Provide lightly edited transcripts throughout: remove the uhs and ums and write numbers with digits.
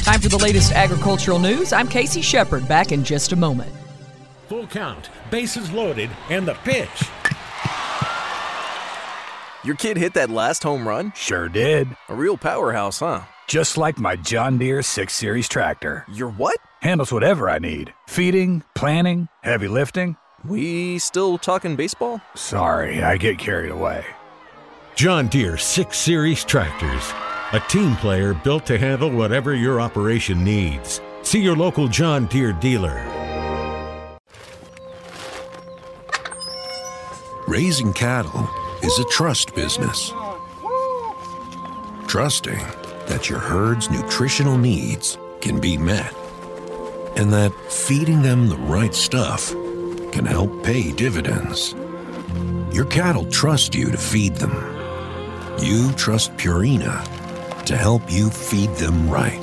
Time for the latest agricultural news. I'm Casey Shepard, back in just a moment. Full count, bases loaded, and the pitch. Your kid hit that last home run? Sure did. A real powerhouse, huh? Just like my John Deere 6 Series tractor. Your what? Handles whatever I need. Feeding, planting, heavy lifting. We still talking baseball? Sorry, I get carried away. John Deere 6 Series tractors. A team player built to handle whatever your operation needs. See your local John Deere dealer. Raising cattle is a trust business. Trusting that your herd's nutritional needs can be met, and that feeding them the right stuff can help pay dividends. Your cattle trust you to feed them. You trust Purina to help you feed them right.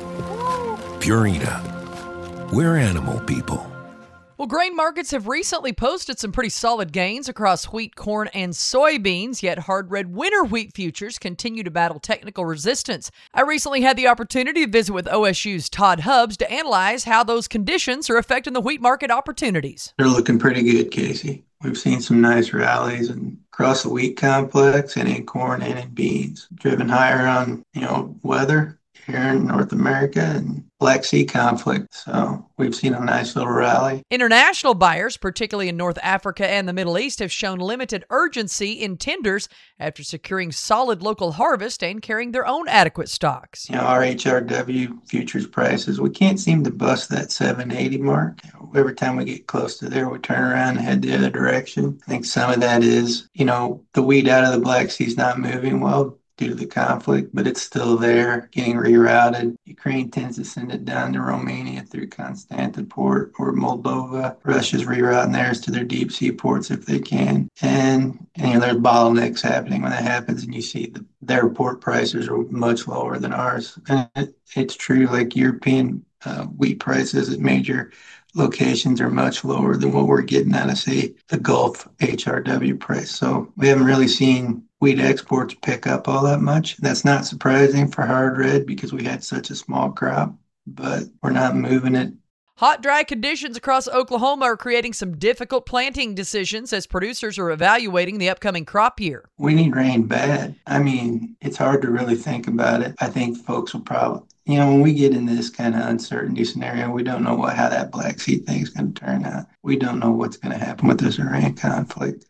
Purina, we're animal people. Well, grain markets have recently posted some pretty solid gains across wheat, corn, and soybeans, yet hard red winter wheat futures continue to battle technical resistance. I recently had the opportunity to visit with OSU's Todd Hubbs to analyze how those conditions are affecting the wheat market opportunities. They're looking pretty good, Casey. We've seen some nice rallies across the wheat complex and in corn and in beans, driven higher on, weather here in North America and Black Sea conflict. So we've seen a nice little rally. International buyers, particularly in North Africa and the Middle East, have shown limited urgency in tenders after securing solid local harvest and carrying their own adequate stocks. Our HRW futures prices, we can't seem to bust that 780 mark. Every time we get close to there, we turn around and head the other direction. I think some of that is, the wheat out of the Black Sea is not moving well due to the conflict, but it's still there, getting rerouted. Ukraine tends to send it down to Romania through Constantinople or Moldova. Russia's rerouting theirs to their deep sea ports if they can. And there's bottlenecks happening when that happens, and you see their port prices are much lower than ours. And it's true, like European wheat prices at major locations are much lower than what we're getting out of, say, the Gulf HRW price. So we haven't really seen wheat exports pick up all that much. That's not surprising for hard red because we had such a small crop, but we're not moving it. Hot, dry conditions across Oklahoma are creating some difficult planting decisions as producers are evaluating the upcoming crop year. We need rain bad. It's hard to really think about it. I think folks will probably, when we get into this kind of uncertainty scenario, we don't know how that Black Sea thing's going to turn out. We don't know what's going to happen with this Iran conflict.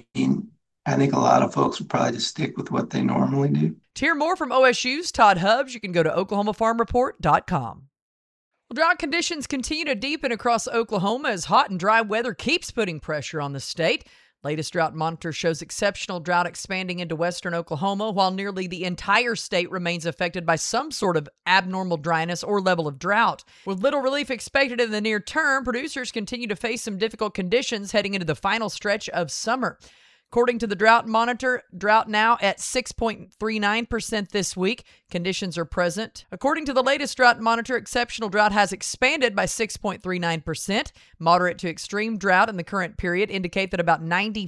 I think a lot of folks will probably just stick with what they normally do. To hear more from OSU's Todd Hubbs, you can go to oklahomafarmreport.com. Well, drought conditions continue to deepen across Oklahoma as hot and dry weather keeps putting pressure on the state. Latest drought monitor shows exceptional drought expanding into western Oklahoma, while nearly the entire state remains affected by some sort of abnormal dryness or level of drought. With little relief expected in the near term, producers continue to face some difficult conditions heading into the final stretch of summer. According to the Drought Monitor, drought now at 6.39% this week. Conditions are present. According to the latest Drought Monitor, exceptional drought has expanded by 6.39%. Moderate to extreme drought in the current period indicate that about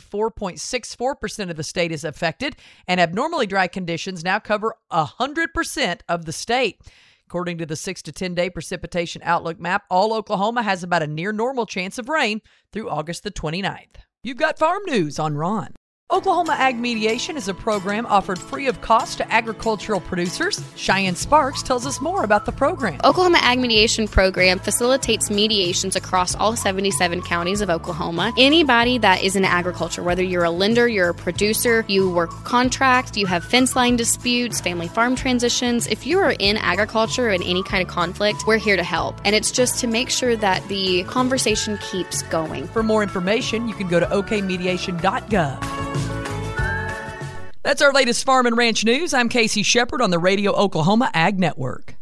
94.64% of the state is affected, and abnormally dry conditions now cover 100% of the state. According to the 6 to 10 day precipitation outlook map, all Oklahoma has about a near normal chance of rain through August the 29th. You've got farm news on Ron. Oklahoma Ag Mediation is a program offered free of cost to agricultural producers. Cheyenne Sparks tells us more about the program. Oklahoma Ag Mediation Program facilitates mediations across all 77 counties of Oklahoma. Anybody that is in agriculture, whether you're a lender, you're a producer, you work contract, you have fence line disputes, family farm transitions, if you are in agriculture and any kind of conflict, we're here to help. And it's just to make sure that the conversation keeps going. For more information, you can go to okmediation.gov. That's our latest farm and ranch news. I'm Casey Shepard on the Radio Oklahoma Ag Network.